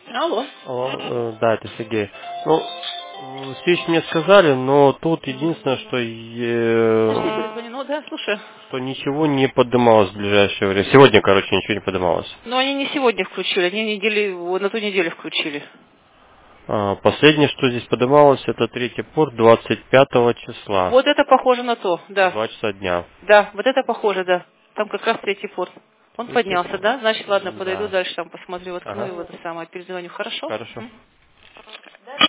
Алло. Алло, да, это Сергей. Ну, здесь мне сказали, но тут единственное, Ну да, слушай. что ничего не поднималось в ближайшее время. Сегодня, короче, ничего не поднималось. Но они не сегодня включили, они на ту неделю включили. Последнее, что здесь поднималось, это третий порт 25 числа, Вот это похоже на то, в да. 2 часа дня. Да, вот это похоже, да. Там как раз третий порт. Он Третий поднялся, порт. да? Значит, ладно, подойду Да. дальше, там посмотрю, воткну Ага. его, это самое, перезвоню. Хорошо? Хорошо.